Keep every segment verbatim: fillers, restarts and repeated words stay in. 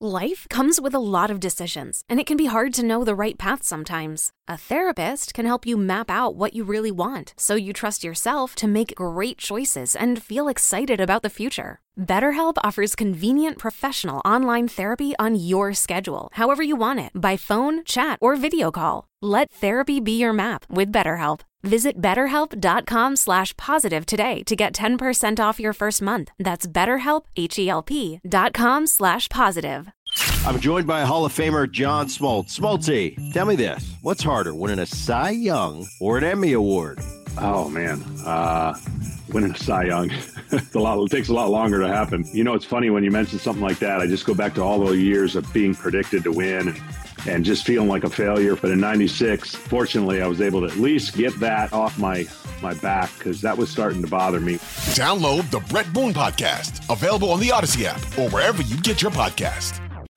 Life comes with a lot of decisions, and it can be hard to know the right path sometimes. A therapist can help you map out what you really want, so you trust yourself to make great choices and feel excited about the future. BetterHelp offers convenient professional online therapy on your schedule, however you want it, by phone, chat, or video call. Let therapy be your map with BetterHelp. Visit betterhelp.com slash positive today to get ten percent off your first month. That's betterhelp, H-E-L-P dot com slash positive. I'm joined by Hall of Famer John Smoltz. Smoltzy, tell me this. What's harder, winning a Cy Young or an Emmy Award? Oh, man. Uh, winning a Cy Young. it's a lot, it takes a lot longer to happen. You know, it's funny when you mention something like that. I just go back to all those years of being predicted to win and, and just feeling like a failure. But in ninety-six, fortunately, I was able to at least get that off my, my back because that was starting to bother me. Download the Brett Boone Podcast, available on the Odyssey app or wherever you get your podcast.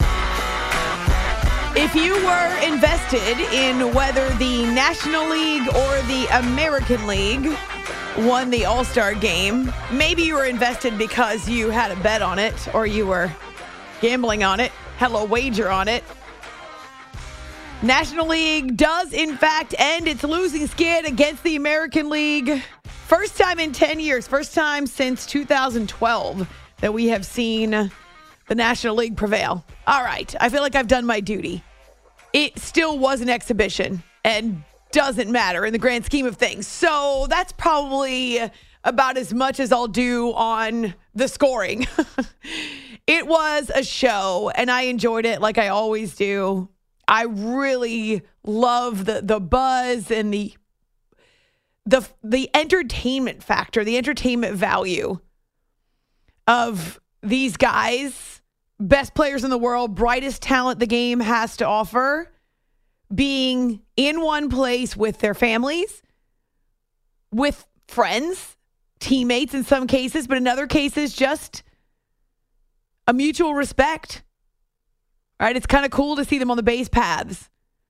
If you were invested in whether the National League or the American League won the All-Star game, maybe you were invested because you had a bet on it or you were gambling on it, had a wager on it. National League does, in fact, end its losing skid against the American League. First time in ten years, first time since two thousand twelve that we have seen the National League prevail. All right, I feel like I've done my duty. It still was an exhibition and doesn't matter in the grand scheme of things. So that's probably about as much as I'll do on the scoring. It was a show, and I enjoyed it like I always do. I really love the the buzz and the the the entertainment factor, the entertainment value of these guys. Best players in the world, brightest talent the game has to offer, being in one place with their families, with friends, teammates in some cases, but in other cases, just a mutual respect. All right, it's kind of cool to see them on the base paths,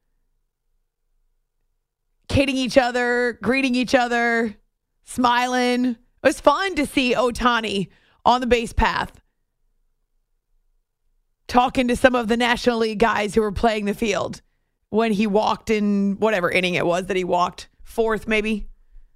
kidding each other, greeting each other, smiling. It was fun to see Ohtani on the base path, talking to some of the National League guys who were playing the field when he walked in whatever inning it was that he walked, fourth maybe.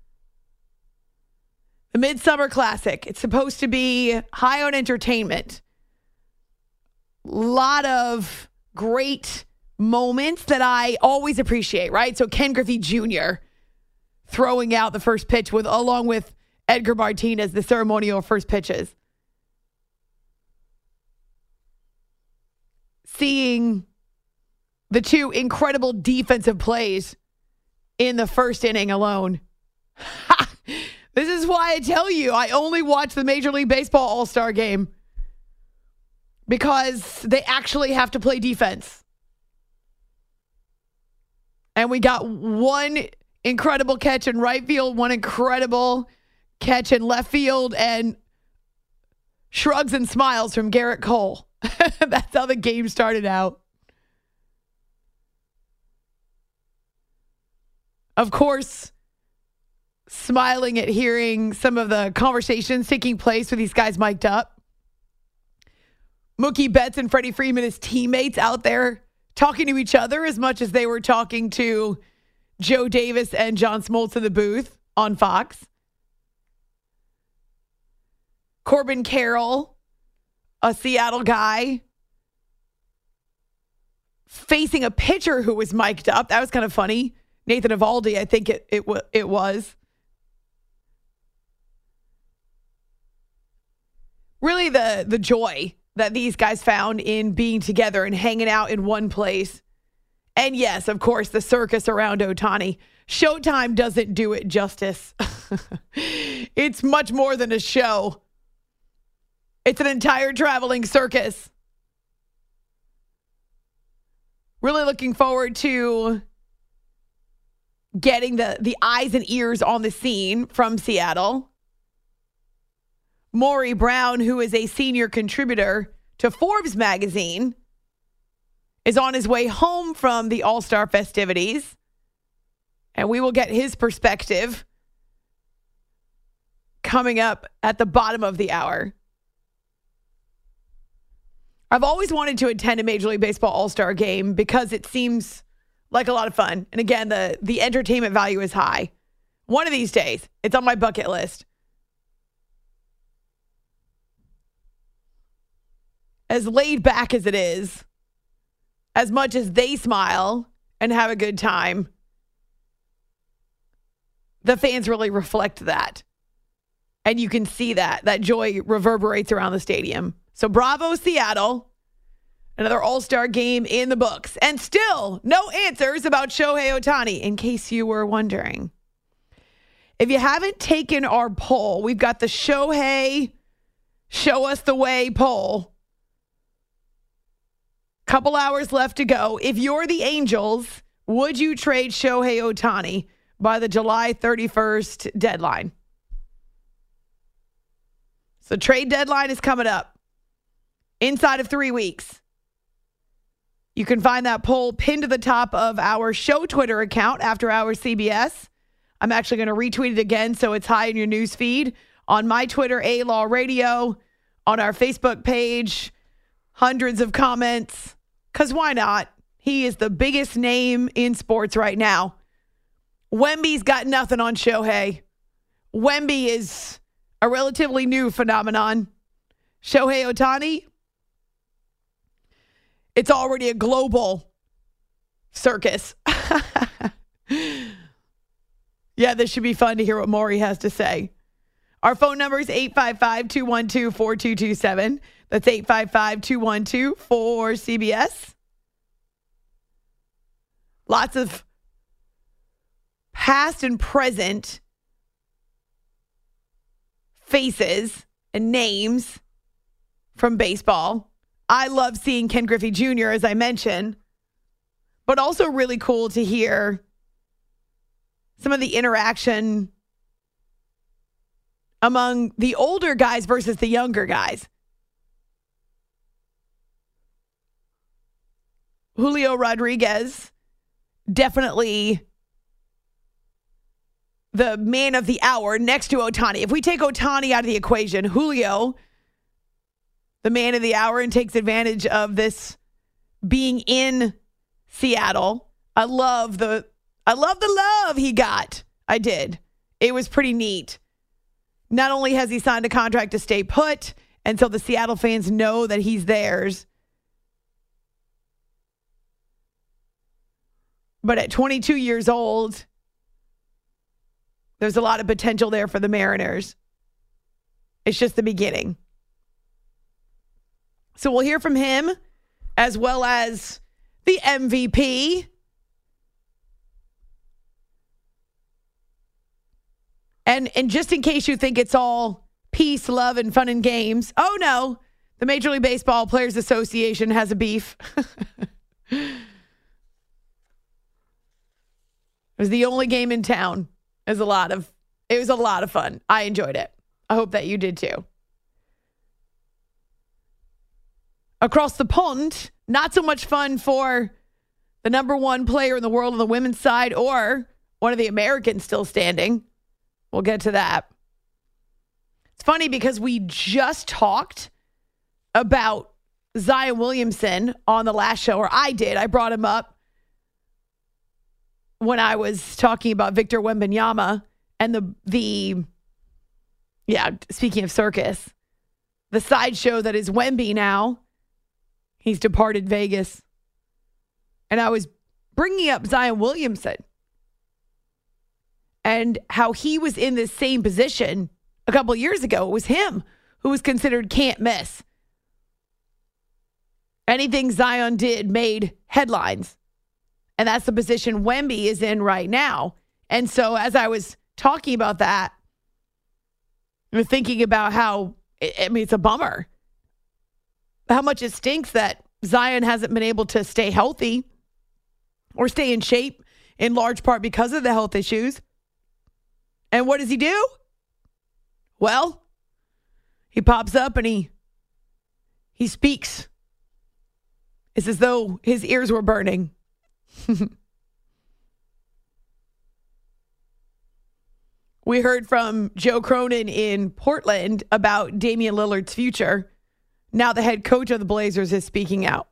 The Midsummer Classic. It's supposed to be high on entertainment. A lot of great moments that I always appreciate, right? So Ken Griffey Junior throwing out the first pitch with along with Edgar Martinez, the ceremonial first pitches. Seeing the two incredible defensive plays in the first inning alone. This is why I tell you, I only watch the Major League Baseball All-Star Game because they actually have to play defense. And we got one incredible catch in right field, one incredible catch in left field, and shrugs and smiles from Garrett Cole. That's how the game started out. Of course, smiling at hearing some of the conversations taking place with these guys mic'd up. Mookie Betts and Freddie Freeman as teammates out there talking to each other as much as they were talking to Joe Davis and John Smoltz in the booth on Fox. Corbin Carroll, a Seattle guy, facing a pitcher who was mic'd up. That was kind of funny. Nathan Eovaldi, I think it it, it was. Really the, the joy that these guys found in being together and hanging out in one place. And yes, of course, the circus around Ohtani. Showtime doesn't do it justice. It's much more than a show. It's an entire traveling circus. Really looking forward to getting the, the eyes and ears on the scene from Seattle. Maury Brown, who is a senior contributor to Forbes magazine, is on his way home from the All-Star festivities. And we will get his perspective coming up at the bottom of the hour. I've always wanted to attend a Major League Baseball All-Star game because it seems like a lot of fun. And again, the, the entertainment value is high. One of these days, it's on my bucket list. As laid back as it is, as much as they smile and have a good time, the fans really reflect that. And you can see that. That joy reverberates around the stadium. So bravo, Seattle. Another All-Star game in the books. And still, no answers about Shohei Ohtani, in case you were wondering. If you haven't taken our poll, we've got the Shohei Show Us the Way poll. Couple hours left to go. If you're the Angels, would you trade Shohei Ohtani by the July thirty-first deadline? So trade deadline is coming up inside of three weeks. You can find that poll pinned to the top of our show Twitter account, After Hours C B S. I'm actually going to retweet it again so it's high in your news feed. On my Twitter, A-Law Radio. On our Facebook page, hundreds of comments. Because why not? He is the biggest name in sports right now. Wemby's got nothing on Shohei. Wemby is a relatively new phenomenon. Shohei Ohtani, it's already a global circus. Yeah, this should be fun to hear what Maury has to say. Our phone number is eight five five, two one two, four two two seven. That's eight five five, two one two, four C B S. Lots of past and present faces and names from baseball. I love seeing Ken Griffey Junior, as I mentioned, but also really cool to hear some of the interaction among the older guys versus the younger guys. Julio Rodriguez, definitely the man of the hour next to Ohtani. If we take Ohtani out of the equation, Julio, the man of the hour, and takes advantage of this being in Seattle. I love the I love the love he got. I did. It was pretty neat. Not only has he signed a contract to stay put, and so the Seattle fans know that he's theirs, but at twenty-two years old, there's a lot of potential there for the Mariners. It's just the beginning. So we'll hear from him, as well as the M V P. And, and just in case you think it's all peace, love, and fun and games, oh no, the Major League Baseball Players Association has a beef. It was the only game in town. It was a lot of, it was a lot of fun. I enjoyed it. I hope that you did too. Across the pond, not so much fun for the number one player in the world on the women's side, or one of the Americans still standing. We'll get to that. It's funny because we just talked about Zion Williamson on the last show, or I did. I brought him up when I was talking about Victor Wembanyama and the, the yeah, speaking of circus, the sideshow that is Wemby now. He's departed Vegas. And I was bringing up Zion Williamson and how he was in this same position a couple of years ago. It was him who was considered can't miss. Anything Zion did made headlines. And that's the position Wemby is in right now. And so as I was talking about that, I was thinking about how, I mean, it's a bummer. How much it stinks that Zion hasn't been able to stay healthy or stay in shape, in large part because of the health issues. And what does he do? Well, he pops up and he he speaks. It's as though his ears were burning. We heard from Joe Cronin in Portland about Damian Lillard's future. Now the head coach of the Blazers is speaking out.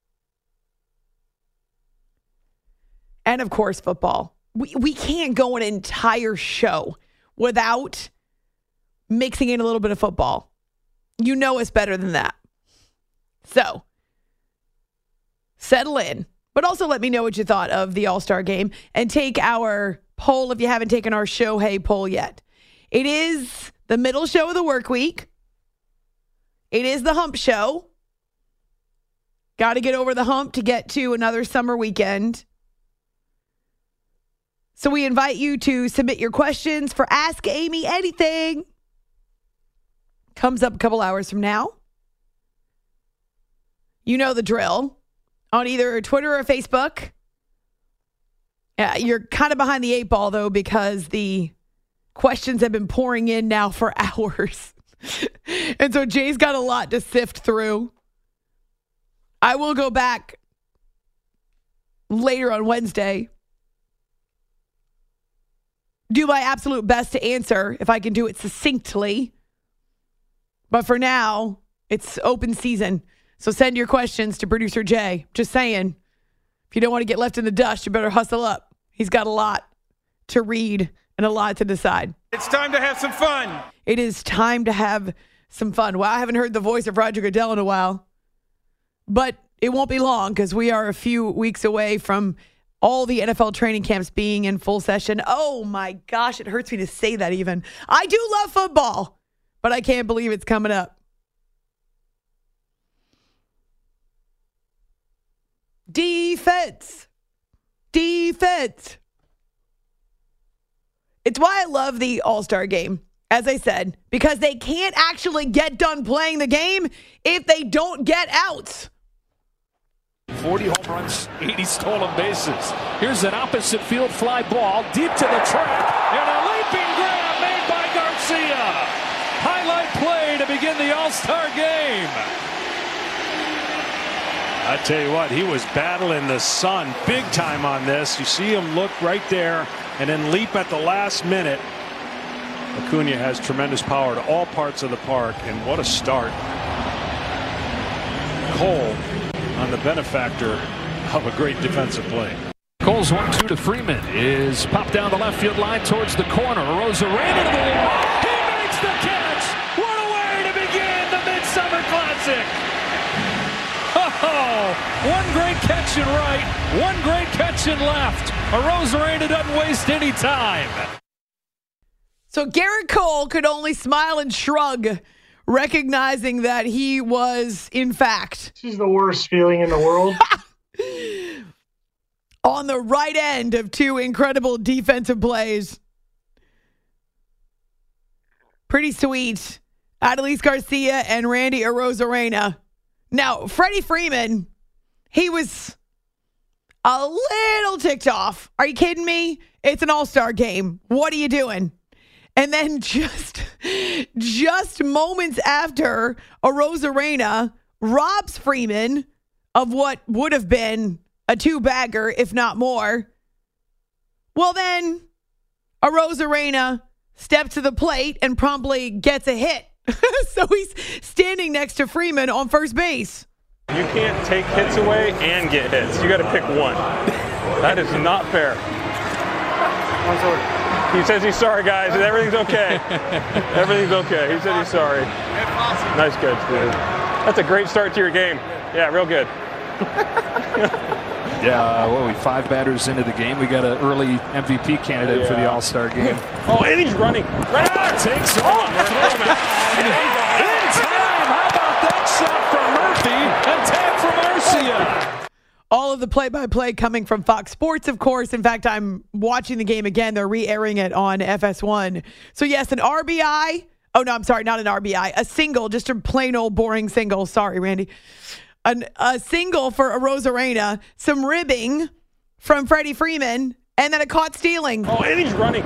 And of course, football. We, we can't go an entire show without mixing in a little bit of football. You know us better than that. So, settle in. But also let me know what you thought of the All-Star game and take our poll if you haven't taken our Shohei poll yet. It is the middle show of the work week. It is the hump show. Got to get over the hump to get to another summer weekend. So we invite you to submit your questions for Ask Amy Anything. Comes up a couple hours from now. You know the drill. On either Twitter or Facebook. Yeah, you're kind of behind the eight ball, though, because the questions have been pouring in now for hours. And so Jay's got a lot to sift through. I will go back later on Wednesday. Do my absolute best to answer if I can do it succinctly. But for now, it's open season. So send your questions to producer Jay. Just saying, if you don't want to get left in the dust, you better hustle up. He's got a lot to read and a lot to decide. It's time to have some fun. It is time to have some fun. Well, I haven't heard the voice of Roger Goodell in a while. But it won't be long because we are a few weeks away from all the N F L training camps being in full session. Oh my gosh, it hurts me to say that even. I do love football, but I can't believe it's coming up. Defense. Defense. It's why I love the All-Star game, as I said, because they can't actually get done playing the game if they don't get outs. forty home runs, eighty stolen bases. Here's an opposite field fly ball deep to the track, and a leaping grab made by Garcia. Highlight play to begin the All-Star game. I tell you what, he was battling the sun big time on this. You see him look right there and then leap at the last minute. Acuna has tremendous power to all parts of the park, and what a start. Cole on the benefactor of a great defensive play. Cole's one two to Freeman is popped down the left field line towards the corner. Arozarena to the wall. He makes the catch. What a way to begin the Midsummer Classic. Oh, one great catch in right, one great catch in left. Arozarena doesn't waste any time. So Garrett Cole could only smile and shrug, recognizing that he was, in fact, this is the worst feeling in the world. on the right end of two incredible defensive plays. Pretty sweet. Adolis Garcia and Randy Arozarena. Now, Freddie Freeman, he was a little ticked off. Are you kidding me? It's an all-star game. What are you doing? And then just, just moments after, Arozarena robs Freeman of what would have been a two-bagger, if not more. Well, then Arozarena steps to the plate and promptly gets a hit. So he's standing next to Freeman on first base. You can't take hits away and get hits. You got to pick one. That is not fair. He says he's sorry, guys. Everything's okay. Everything's okay. He said he's sorry. Nice catch, dude. That's a great start to your game. Yeah, real good. Yeah, uh, what are we, five batters into the game? We got an early M V P candidate yeah. for the All-Star game. Oh, and he's running. Right ah, takes off. In time. How about that shot from Murphy and tag from Arcia? All of the play-by-play coming from Fox Sports, of course. In fact, I'm watching the game again. They're re-airing it on F S one. So, yes, an R B I. Oh, no, I'm sorry, not an R B I. A single, just a plain old boring single. Sorry, Randy. An, a single for Arozarena, some ribbing from Freddie Freeman, and then a caught stealing. Oh, and he's running.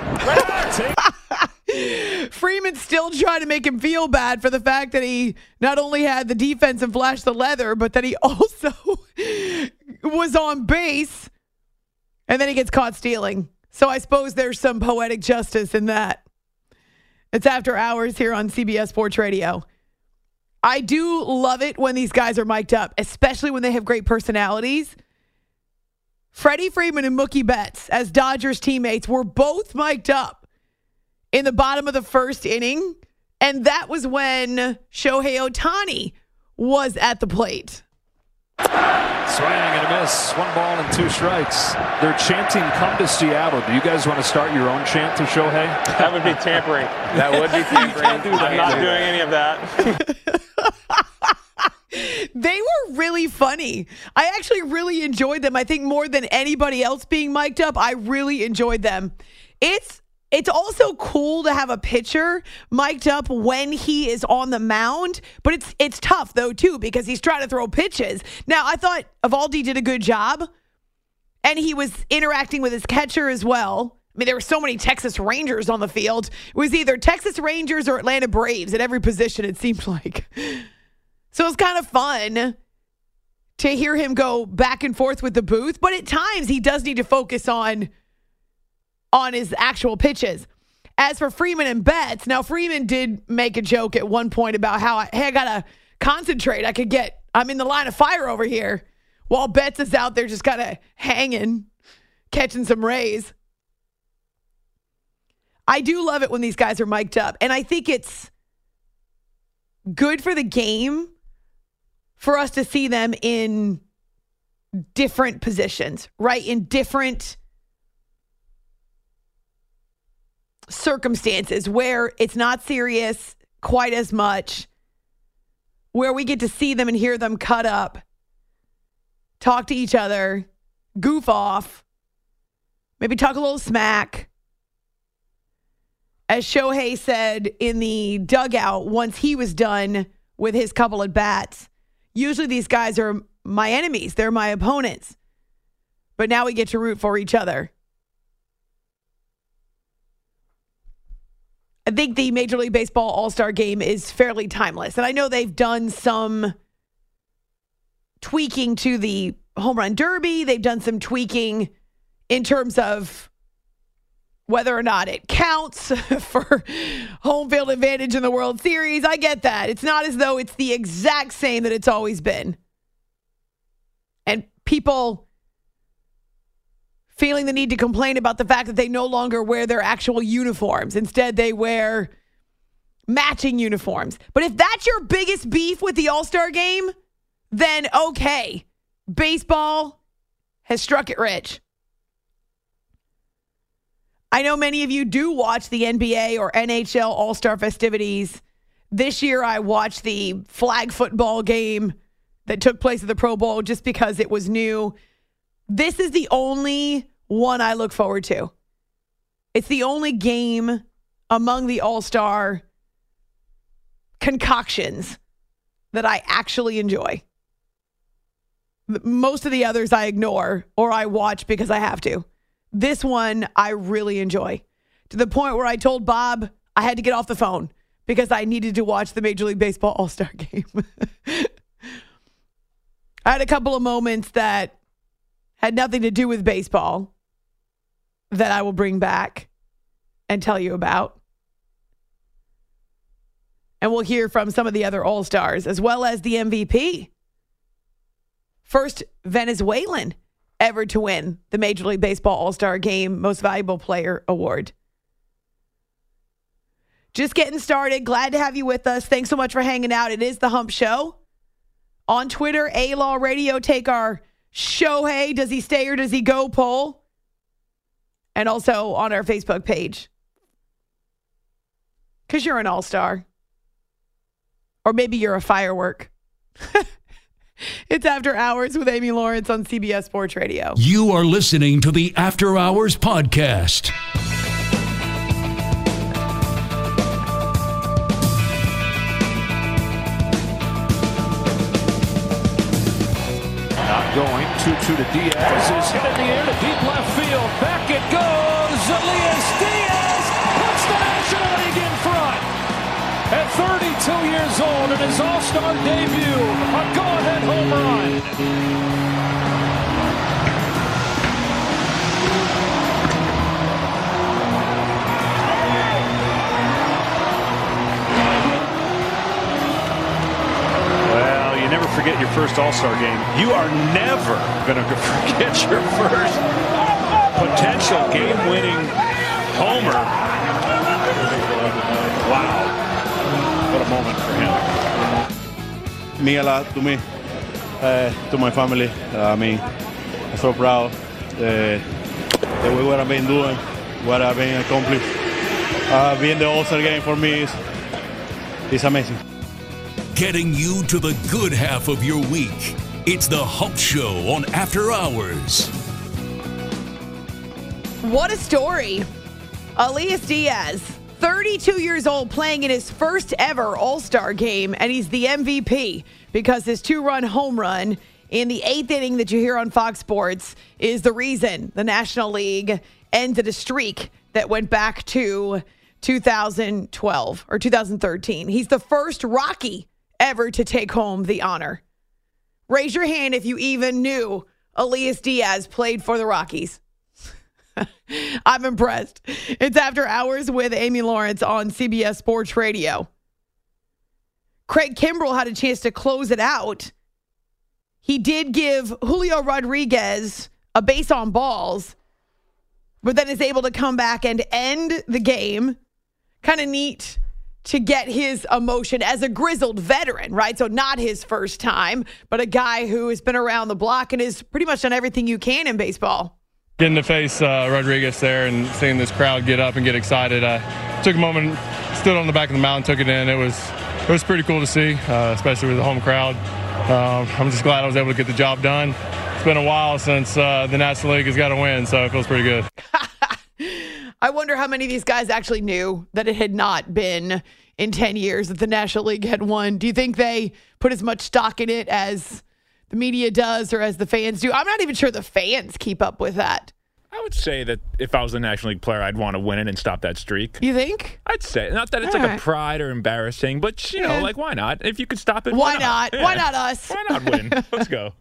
Freeman's still trying to make him feel bad for the fact that he not only had the defense and flashed the leather, but that he also was on base, and then he gets caught stealing. So I suppose there's some poetic justice in that. It's After Hours here on C B S Sports Radio. I do love it when these guys are mic'd up, especially when they have great personalities. Freddie Freeman and Mookie Betts, as Dodgers teammates, were both mic'd up in the bottom of the first inning, and that was when Shohei Ohtani was at the plate. Swing and a miss. One ball and two strikes. They're chanting, "Come to Seattle." Do you guys want to start your own chant to Shohei? That would be tampering. That would be tampering. Do I'm not doing any of that. They were really funny. I actually really enjoyed them. I think more than anybody else being mic'd up, I really enjoyed them. It's It's also cool to have a pitcher mic'd up when he is on the mound, but it's it's tough, though, too, because he's trying to throw pitches. Now, I thought Eovaldi did a good job, and he was interacting with his catcher as well. I mean, there were so many Texas Rangers on the field. It was either Texas Rangers or Atlanta Braves at every position, it seemed like. So it was kind of fun to hear him go back and forth with the booth, but at times he does need to focus on on his actual pitches. As for Freeman and Betts, now Freeman did make a joke at one point about how, I, hey, I got to concentrate. I could get, I'm in the line of fire over here, while Betts is out there just kind of hanging, catching some rays. I do love it when these guys are mic'd up, and I think it's good for the game for us to see them in different positions, right? In different circumstances where it's not serious quite as much, where we get to see them and hear them cut up, talk to each other, goof off, maybe talk a little smack. As Shohei said in the dugout once he was done with his couple at bats, usually these guys are my enemies. They're my opponents. But now we get to root for each other. I think the Major League Baseball All-Star Game is fairly timeless. And I know they've done some tweaking to the Home Run Derby. They've done some tweaking in terms of whether or not it counts for home field advantage in the World Series. I get that. It's not as though it's the exact same that it's always been. And people feeling the need to complain about the fact that they no longer wear their actual uniforms. Instead, they wear matching uniforms. But if that's your biggest beef with the All-Star Game, then okay. Baseball has struck it rich. I know many of you do watch the N B A or N H L All-Star festivities. This year, I watched the flag football game that took place at the Pro Bowl just because it was new. This is the only one I look forward to. It's the only game among the All-Star concoctions that I actually enjoy. Most of the others I ignore or I watch because I have to. This one I really enjoy, to the point where I told Bob I had to get off the phone because I needed to watch the Major League Baseball All-Star Game. I had a couple of moments that had nothing to do with baseball that I will bring back and tell you about. And we'll hear from some of the other All-Stars as well as the M V P. First Venezuelan ever to win the Major League Baseball All-Star Game Most Valuable Player Award. Just getting started. Glad to have you with us. Thanks so much for hanging out. It is The Hump Show. On Twitter, A-Law Radio, take our Shohei, does he stay or does he go poll? And also on our Facebook page. Because you're an all-star. Or maybe you're a firework. It's After Hours with Amy Lawrence on C B S Sports Radio. You are listening to the After Hours Podcast. Not going. two two to Diaz. Is hit in the air to deep left field. Back it goes. Elias Diaz puts the National League in front. At thirty-two years old in his All-Star debut, a go-ahead home run. first All-Star game, you are never going to forget your first potential game-winning homer. Wow. What a moment for him. Mean a lot to me, uh, to my family. Uh, I mean, I'm so proud uh, that we what I've been doing, what I've been accomplished. Uh, being the All-Star game for me is, is amazing. Getting you to the good half of your week. It's the Hump Show on After Hours. What a story. Elias Diaz, thirty-two years old, playing in his first ever All-Star game, and he's the M V P because his two-run home run in the eighth inning that you hear on Fox Sports is the reason the National League ended a streak that went back to two thousand twelve or two thousand thirteen. He's the first Rocky ever to take home the honor. Raise your hand if you even knew Elias Diaz played for the Rockies. I'm impressed. It's After Hours with Amy Lawrence on C B S Sports Radio. Craig Kimbrell had a chance to close it out. He did give Julio Rodriguez a base on balls, but then is able to come back and end the game. Kind of neat to get his emotion as a grizzled veteran, right? So not his first time, but a guy who has been around the block and has pretty much done everything you can in baseball. Getting to face uh, Rodriguez there and seeing this crowd get up and get excited, I took a moment, stood on the back of the mound, took it in. It was it was pretty cool to see, uh, especially with the home crowd. Um, I'm just glad I was able to get the job done. It's been a while since uh, the National League has got a win, so it feels pretty good. I wonder how many of these guys actually knew that it had not been in ten years that the National League had won. Do you think they put as much stock in it as the media does or as the fans do? I'm not even sure the fans keep up with that. I would say that if I was a National League player, I'd want to win it and stop that streak. You think? I'd say. Not that it's All like right. a pride or embarrassing, but, you know, Yeah. like, why not? If you could stop it, Why why, not? Yeah. Why not us? Why not win? Let's go.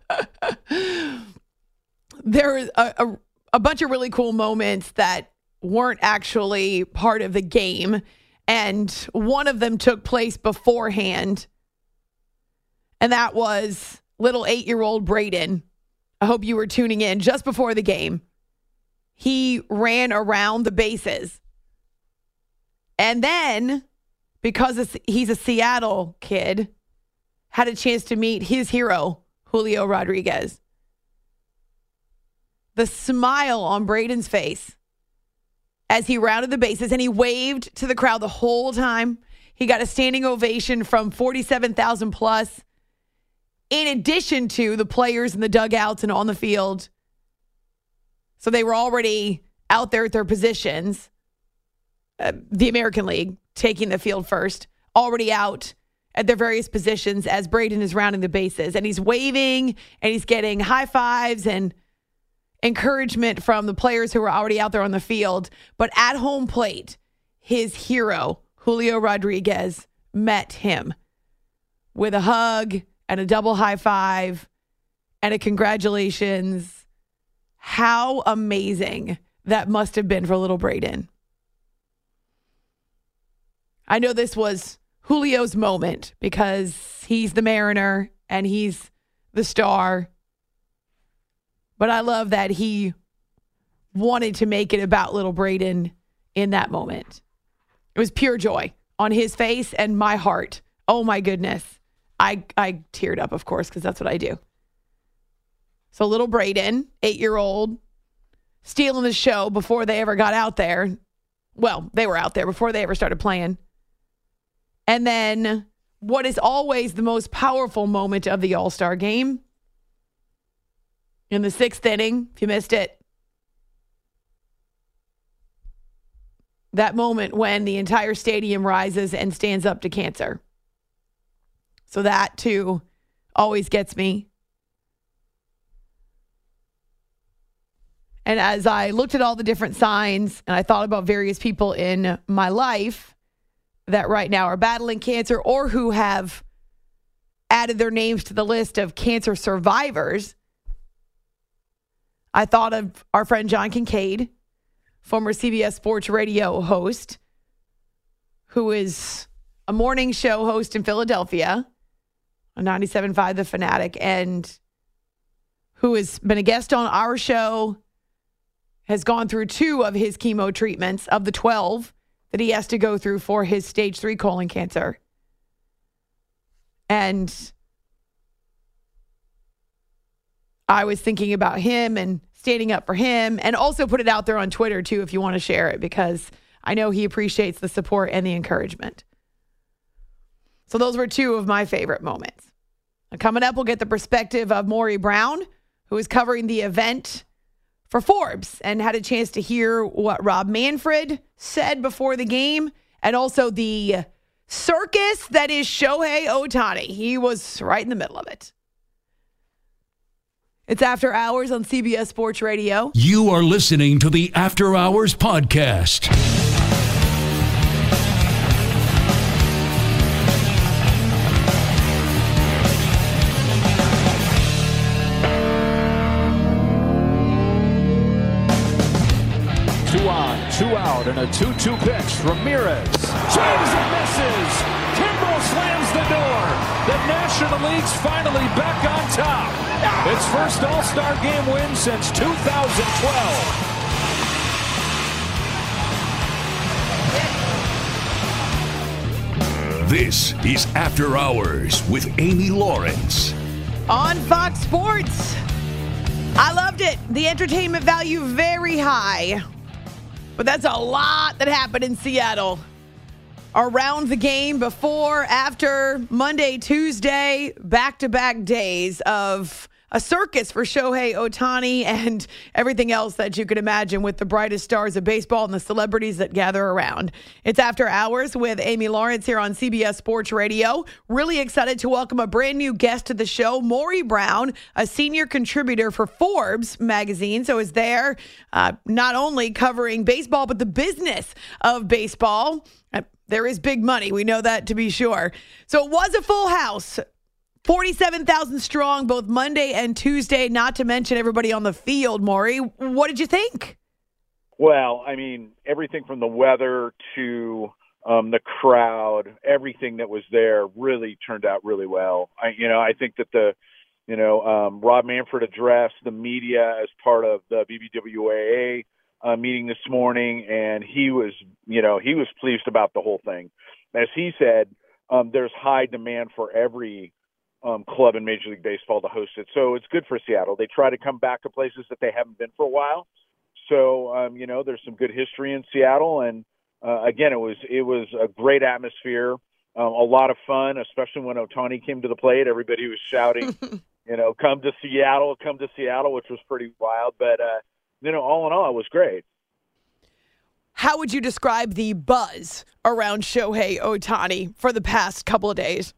There is a, a, a bunch of really cool moments that weren't actually part of the game, and one of them took place beforehand, and that was little eight-year-old Braden. I hope you were tuning in just before the game. He ran around the bases, and then, because it's, he's a Seattle kid, had a chance to meet his hero, Julio Rodriguez. The smile on Braden's face as he rounded the bases, and he waved to the crowd the whole time. He got a standing ovation from forty-seven thousand plus, in addition to the players in the dugouts and on the field. So they were already out there at their positions. Uh, the American League taking the field first, already out at their various positions as Braden is rounding the bases. And he's waving and he's getting high fives and encouragement from the players who were already out there on the field. But at home plate, his hero, Julio Rodriguez, met him with a hug and a double high five and a congratulations. How amazing that must have been for little Braden. I know this was Julio's moment because he's the Mariner and he's the star. But I love that he wanted to make it about little Braden in that moment. It was pure joy on his face and my heart. Oh, my goodness. I, I teared up, of course, because that's what I do. So little Braden, eight-year-old, stealing the show before they ever got out there. Well, they were out there before they ever started playing. And then what is always the most powerful moment of the All-Star game? In the sixth inning, if you missed it, that moment when the entire stadium rises and stands up to cancer. So that, too, always gets me. And as I looked at all the different signs and I thought about various people in my life that right now are battling cancer or who have added their names to the list of cancer survivors, I thought of our friend John Kincaid, former C B S Sports Radio host, who is a morning show host in Philadelphia on ninety-seven point five The Fanatic, and who has been a guest on our show, has gone through two of his chemo treatments of the twelve that he has to go through for his stage three colon cancer. And I was thinking about him and standing up for him, and also put it out there on Twitter too if you want to share it, because I know he appreciates the support and the encouragement. So those were two of my favorite moments. Now, coming up, we'll get the perspective of Maury Brown, who is covering the event for Forbes and had a chance to hear what Rob Manfred said before the game, and also the circus that is Shohei Ohtani. He was right in the middle of it. It's After Hours on C B S Sports Radio. You are listening to the After Hours podcast. Two on, two out, and a two two pitch. Ramirez swings and misses. Kimbrel slams the door. The National League's finally back on top. Its first All-Star Game win since two thousand twelve. This is After Hours with Amy Lawrence on Fox Sports. I loved it. The entertainment value very high. But that's a lot that happened in Seattle around the game, before, after, Monday, Tuesday, back-to-back days of a circus for Shohei Ohtani and everything else that you could imagine with the brightest stars of baseball and the celebrities that gather around. It's After Hours with Amy Lawrence here on C B S Sports Radio. Really excited to welcome a brand new guest to the show, Maury Brown, a senior contributor for Forbes magazine. So is there uh, not only covering baseball, but the business of baseball. Uh, there is big money. We know that to be sure. So it was a full house. forty-seven thousand strong, both Monday and Tuesday, not to mention everybody on the field. Maury, what did you think? Well, I mean, everything from the weather to um, the crowd, everything that was there really turned out really well. I, you know, I think that the, you know, um, Rob Manfred addressed the media as part of the B B W A A uh, meeting this morning, and he was, you know, he was pleased about the whole thing. As he said, um, there's high demand for every Um, club in Major League Baseball to host it. So it's good for Seattle. They try to come back to places that they haven't been for a while. So, um, you know, there's some good history in Seattle. And, uh, again, it was it was a great atmosphere, um, a lot of fun, especially when Ohtani came to the plate. Everybody was shouting, you know, come to Seattle, come to Seattle, which was pretty wild. But, uh, you know, all in all, it was great. How would you describe the buzz around Shohei Ohtani for the past couple of days?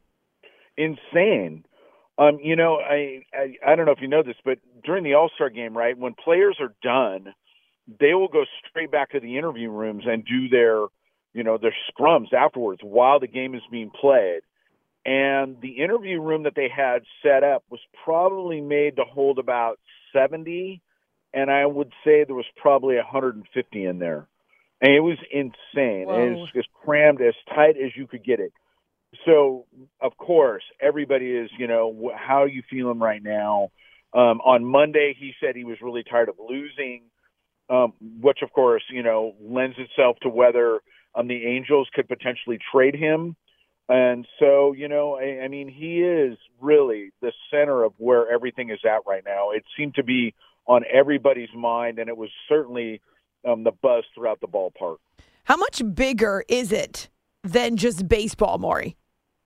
Insane. Um, you know, I, I I don't know if you know this, but during the All-Star game, right, when players are done, they will go straight back to the interview rooms and do their, you know, their scrums afterwards while the game is being played. And the interview room that they had set up was probably made to hold about seventy, and I would say there was probably one hundred fifty in there. And it was insane. It was as crammed, as tight as you could get it. So, of course, everybody is, you know, how are you feeling right now? Um, on Monday, he said he was really tired of losing, um, which, of course, you know, lends itself to whether um, the Angels could potentially trade him. And so, you know, I, I mean, he is really the center of where everything is at right now. It seemed to be on everybody's mind, and it was certainly um, the buzz throughout the ballpark. How much bigger is it than just baseball, Maury?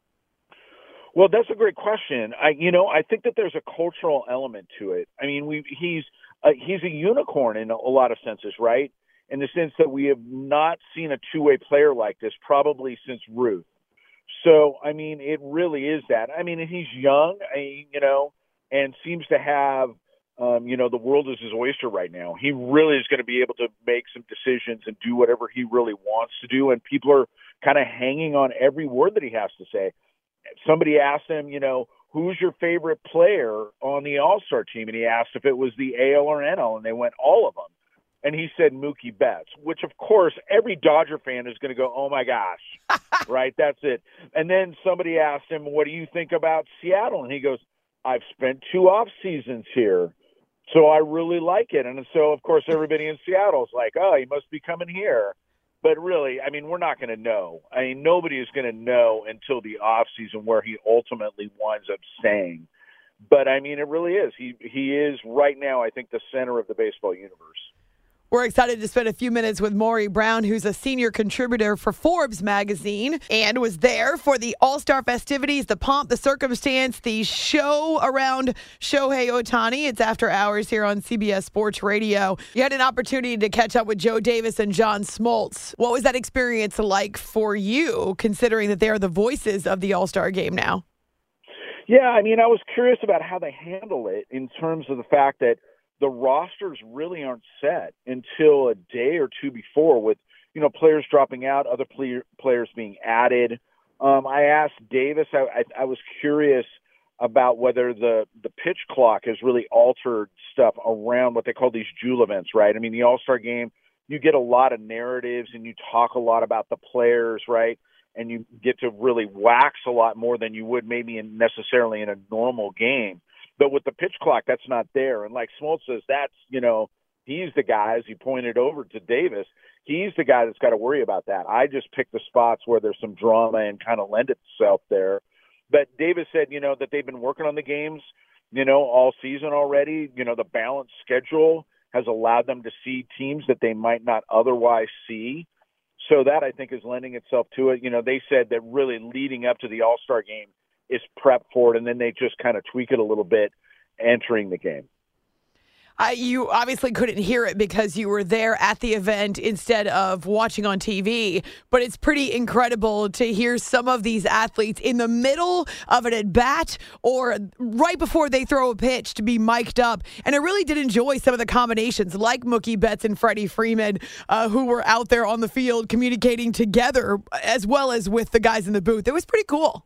Well, that's a great question. I, you know, I think that there's a cultural element to it. I mean, we he's uh, he's a unicorn in a, a lot of senses, right? In the sense that we have not seen a two-way player like this probably since Ruth. So, I mean, it really is that. I mean, and he's young, I, you know, and seems to have, um, you know, the world is his oyster right now. He really is going to be able to make some decisions and do whatever he really wants to do, and people are kind of hanging on every word that he has to say. Somebody asked him, you know, who's your favorite player on the All-Star team? And he asked if it was the A L or N L, and they went, all of them. and he said Mookie Betts, which, of course, every Dodger fan is going to go, oh, my gosh, right? That's it. And then somebody asked him, what do you think about Seattle? And he goes, I've spent two off seasons here, so I really like it. And so, of course, everybody in Seattle is like, oh, he must be coming here. But really, I mean, we're not going to know. I mean, nobody is going to know until the off season where he ultimately winds up staying. But, I mean, it really is. He he is right now, I think, the center of the baseball universe. We're excited to spend a few minutes with Maury Brown, who's a senior contributor for Forbes magazine and was there for the All-Star festivities, the pomp, the circumstance, the show around Shohei Ohtani. It's After Hours here on C B S Sports Radio. You had an opportunity to catch up with Joe Davis and John Smoltz. What was that experience like for you, considering that they are the voices of the All-Star game now? Yeah, I mean, I was curious about how they handle it in terms of the fact that the rosters really aren't set until a day or two before, with, you know, players dropping out, other play- players being added. Um, I asked Davis, I, I, I was curious about whether the, the pitch clock has really altered stuff around what they call these Jewel events, right? I mean, the All-Star game, you get a lot of narratives and you talk a lot about the players, right? And you get to really wax a lot more than you would maybe in necessarily in a normal game. But with the pitch clock, that's not there. And like Smoltz says, that's, you know, he's the guy, as he pointed over to Davis, he's the guy that's got to worry about that. I just pick the spots where there's some drama and kind of lend itself there. But Davis said, you know, that they've been working on the games, you know, all season already. You know, the balanced schedule has allowed them to see teams that they might not otherwise see. So that, I think, is lending itself to it. You know, they said that really leading up to the All-Star game is prep for it, and then they just kind of tweak it a little bit entering the game. Uh, you obviously couldn't hear it because you were there at the event instead of watching on T V, but it's pretty incredible to hear some of these athletes in the middle of an at-bat or right before they throw a pitch to be mic'd up. And I really did enjoy some of the combinations like Mookie Betts and Freddie Freeman, uh, who were out there on the field communicating together as well as with the guys in the booth. It was pretty cool.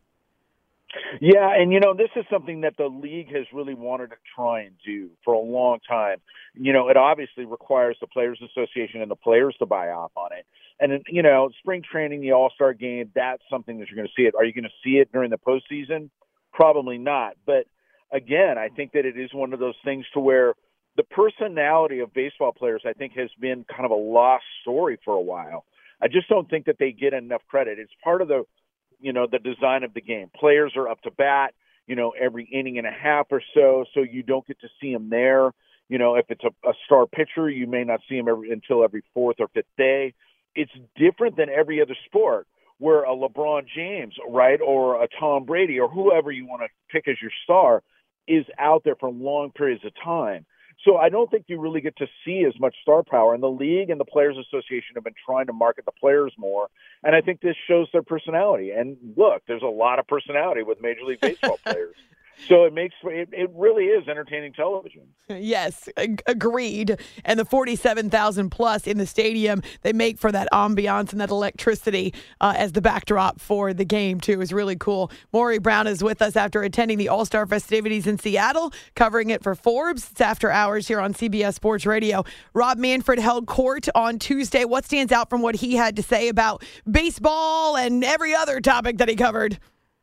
Yeah, and, you know, this is something that the league has really wanted to try and do for a long time. You know, it obviously requires the Players Association and the players to buy off on it. And, you know, spring training, the All-Star game, that's something that you're going to see it. Are you going to see it during the postseason? Probably not. But, again, I think that it is one of those things to where the personality of baseball players, I think, has been kind of a lost story for a while. I just don't think that they get enough credit. It's part of the you know, the design of the game. Players are up to bat, you know, every inning and a half or so, so you don't get to see them there. You know, if it's a, a star pitcher, you may not see him every, until every fourth or fifth day. It's different than every other sport where a LeBron James, right, or a Tom Brady or whoever you want to pick as your star is out there for long periods of time. So I don't think you really get to see as much star power. And the league and the Players Association have been trying to market the players more. And I think this shows their personality. And look, there's a lot of personality with Major League Baseball players. So it makes it, it really is entertaining television. Yes, ag- agreed. And the forty-seven thousand plus in the stadium, they make for that ambiance and that electricity uh, as the backdrop for the game, too, is really cool. Maury Brown is with us after attending the All-Star festivities in Seattle, covering it for Forbes. It's After Hours here on C B S Sports Radio. Rob Manfred held court on Tuesday. What stands out from what he had to say about baseball and every other topic that he covered?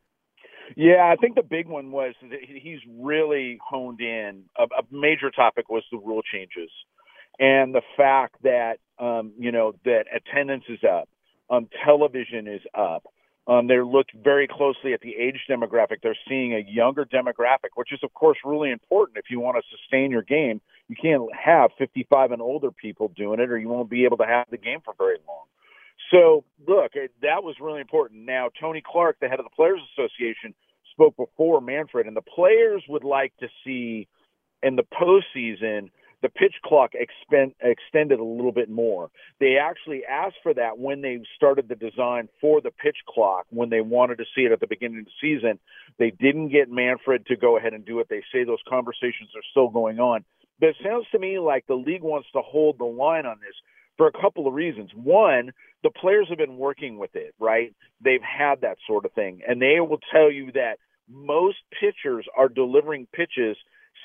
Yeah, I think the big one was that he's really honed in. A, a major topic was the rule changes and the fact that, um, you know, that attendance is up, um, television is up. Um, they're looking very closely at the age demographic. They're seeing a younger demographic, which is, of course, really important. If you want to sustain your game, you can't have fifty-five and older people doing it or you won't be able to have the game for very long. So, look, it, that was really important. Now, Tony Clark, the head of the Players Association, spoke before Manfred, and the players would like to see in the postseason the pitch clock expend, extended a little bit more. They actually asked for that when they started the design for the pitch clock, when they wanted to see it at the beginning of the season. They didn't get Manfred to go ahead and do it. They say those conversations are still going on. But it sounds to me like the league wants to hold the line on this for a couple of reasons. One, the players have been working with it, right? They've had that sort of thing. And they will tell you that most pitchers are delivering pitches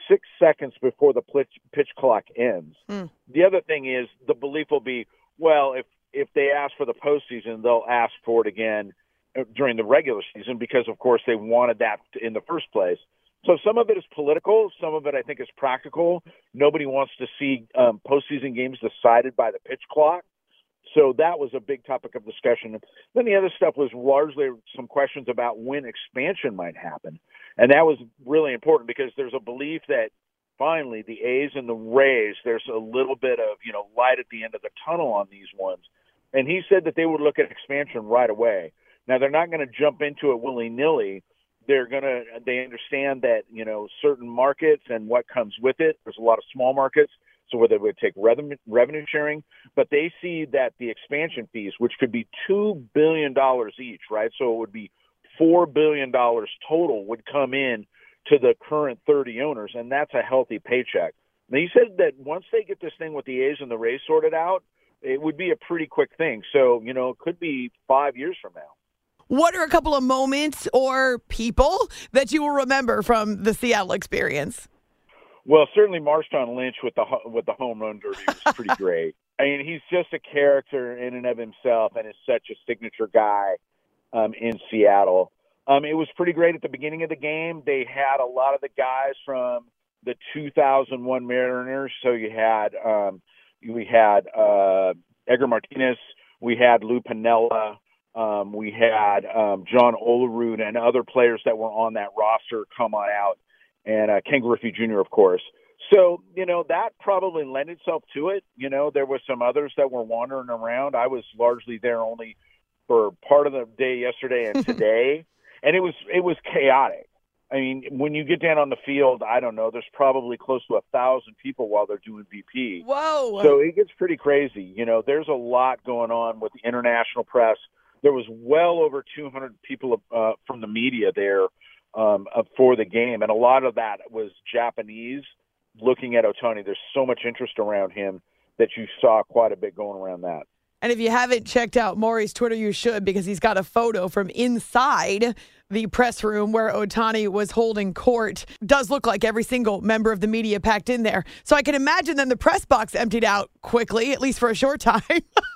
six seconds before the pitch, pitch clock ends. Mm. The other thing is the belief will be, well, if, if they ask for the postseason, they'll ask for it again during the regular season because, of course, they wanted that in the first place. So some of it is political. Some of it, I think, is practical. Nobody wants to see um, postseason games decided by the pitch clock. So that was a big topic of discussion. Then the other stuff was largely some questions about when expansion might happen. And that was really important because there's a belief that finally the A's and the Rays, there's a little bit of, you know, light at the end of the tunnel on these ones. And he said that they would look at expansion right away. Now, they're not going to jump into it willy-nilly. They're going to, they understand that, you know, certain markets and what comes with it. There's a lot of small markets, so where they would take revenue, revenue sharing. But they see that the expansion fees, which could be two billion dollars each, right? So it would be four billion dollars total would come in to the current thirty owners, and that's a healthy paycheck. Now, he said that once they get this thing with the A's and the Rays sorted out, it would be a pretty quick thing. So, you know, it could be five years from now. What are a couple of moments or people that you will remember from the Seattle experience? Well, certainly Marshawn Lynch with the with the home run derby was pretty great. I mean, he's just a character in and of himself and is such a signature guy um, in Seattle. Um, it was pretty great at the beginning of the game. They had a lot of the guys from the two thousand one Mariners. So you had um, we had uh, Edgar Martinez, we had Lou Piniella, um, we had um, John Olerud, and other players that were on that roster come on out, and uh, Ken Griffey Junior, of course. So, you know, that probably lent itself to it. You know, there were some others that were wandering around. I was largely there only for part of the day yesterday and today, and it was it was chaotic. I mean, when you get down on the field, I don't know, there's probably close to a thousand people while they're doing B P. Whoa! So it gets pretty crazy. You know, there's a lot going on with the international press. There was well over two hundred people uh, from the media there um, uh, for the game, and a lot of that was Japanese looking at Ohtani. There's so much interest around him that you saw quite a bit going around that. And if you haven't checked out Maury's Twitter, you should, because he's got a photo from inside the press room where Ohtani was holding court. Does look like every single member of the media packed in there. So I can imagine then the press box emptied out quickly, at least for a short time.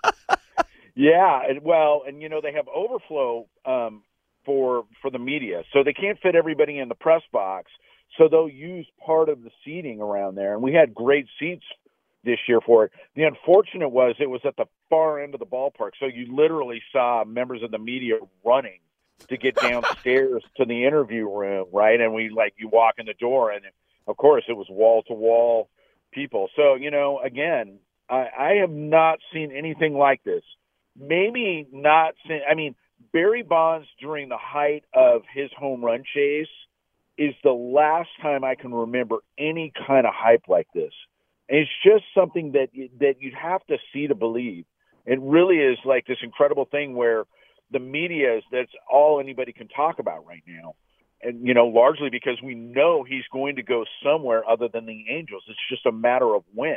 Yeah, and, well, and, you know, they have overflow um, for for the media. So they can't fit everybody in the press box. So they'll use part of the seating around there. And we had great seats this year for it. The unfortunate was it was at the far end of the ballpark. So you literally saw members of the media running to get downstairs to the interview room, right? And we, like, you walk in the door, and, of course, it was wall-to-wall people. So, you know, again, I, I have not seen anything like this. Maybe not – I mean, Barry Bonds during the height of his home run chase is the last time I can remember any kind of hype like this. And it's just something that that you'd have to see to believe. It really is like this incredible thing where the media is – that's all anybody can talk about right now. And, you know, largely because we know he's going to go somewhere other than the Angels. It's just a matter of when.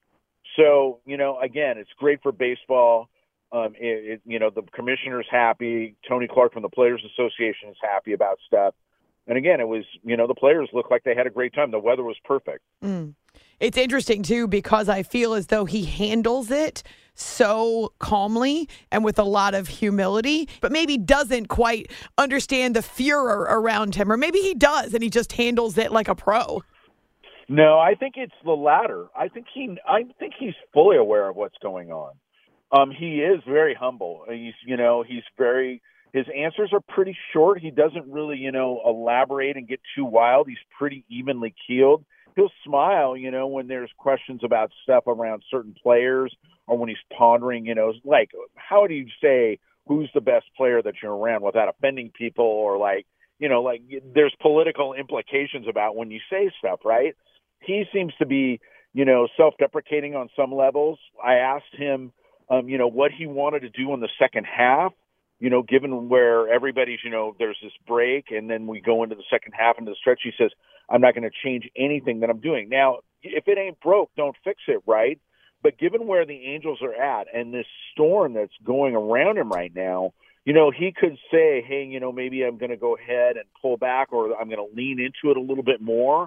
So, you know, again, it's great for baseball. Um, it, it, you know, the commissioner's happy. Tony Clark from the Players Association is happy about stuff. And again, it was, you know, the players looked like they had a great time. The weather was perfect. Mm. It's interesting, too, because I feel as though he handles it so calmly and with a lot of humility, but maybe doesn't quite understand the furor around him. Or maybe he does, and he just handles it like a pro. No, I think it's the latter. I think he, I think he's fully aware of what's going on. Um, he is very humble. He's, you know, he's very, his answers are pretty short. He doesn't really, you know, elaborate and get too wild. He's pretty evenly keeled. He'll smile, you know, when there's questions about stuff around certain players or when he's pondering, you know, like, how do you say who's the best player that you're around without offending people, or like, you know, like there's political implications about when you say stuff, right? He seems to be, you know, self-deprecating on some levels. I asked him, Um, you know, what he wanted to do in the second half, you know, given where everybody's, you know, there's this break and then we go into the second half into the stretch. He says, I'm not going to change anything that I'm doing. Now, if it ain't broke, don't fix it, right? But given where the Angels are at and this storm that's going around him right now, you know, he could say, hey, you know, maybe I'm going to go ahead and pull back, or I'm going to lean into it a little bit more.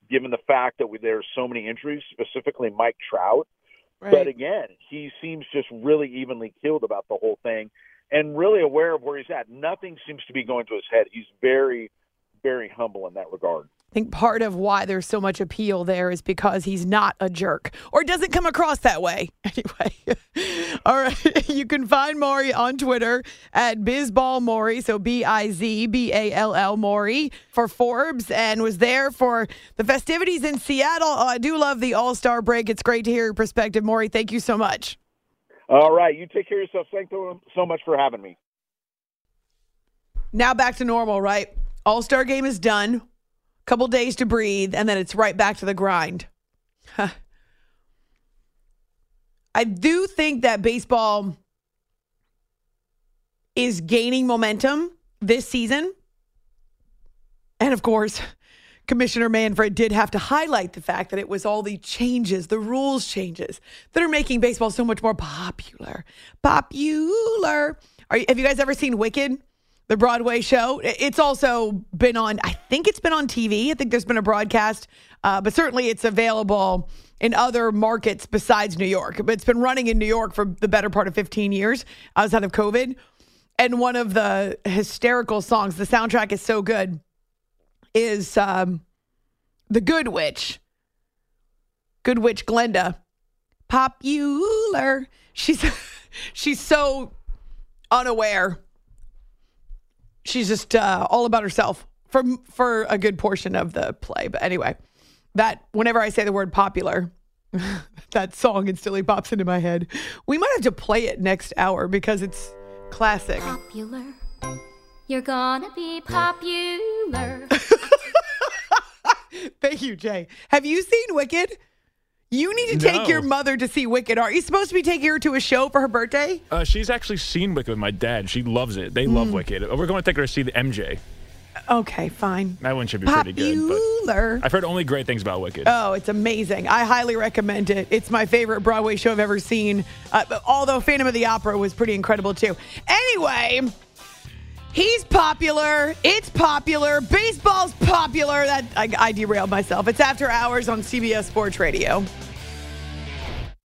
given the fact that we, there's so many injuries, specifically Mike Trout. Right. But again, he seems just really evenly keeled about the whole thing and really aware of where he's at. Nothing seems to be going to his head. He's very, very humble in that regard. I think part of why there's so much appeal there is because he's not a jerk or doesn't come across that way. Anyway, all right. You can find Maury on Twitter at BizBallMaury, so B I Z B A L L Maury for Forbes, and was there for the festivities in Seattle. Oh, I do love the All-Star break. It's great to hear your perspective, Maury. Thank you so much. All right. You take care of yourself. Thank you so much for having me. Now back to normal, right? All-Star game is done. Couple days to breathe, and then it's right back to the grind. I do think that baseball is gaining momentum this season. And of course, Commissioner Manfred did have to highlight the fact that it was all the changes, the rules changes, that are making baseball so much more popular. Popular. Are you, have you guys ever seen Wicked? The Broadway show. It's also been on, I think it's been on T V. I think there's been a broadcast, uh, but certainly it's available in other markets besides New York. But it's been running in New York for the better part of fifteen years outside of COVID. And one of the hysterical songs, the soundtrack is so good, is um, The Good Witch. Good Witch Glenda. Popular. She's, she's so unaware. She's just uh, all about herself for for a good portion of the play. But anyway, that whenever I say the word popular, that song instantly pops into my head. We might have to play it next hour because it's classic. Popular. You're gonna be popular. Thank you, Jay. Have you seen Wicked? You need to take No. your mother to see Wicked. Are you supposed to be taking her to a show for her birthday? Uh, she's actually seen Wicked with my dad. She loves it. They love Mm. Wicked. We're going to take her to see the M J. Okay, fine. That one should be pretty good. Popular. But I've heard only great things about Wicked. Oh, it's amazing. I highly recommend it. It's my favorite Broadway show I've ever seen. Uh, but although Phantom of the Opera was pretty incredible too. Anyway, he's popular. It's popular. Baseball's popular. That I, I derailed myself. It's After Hours on C B S Sports Radio.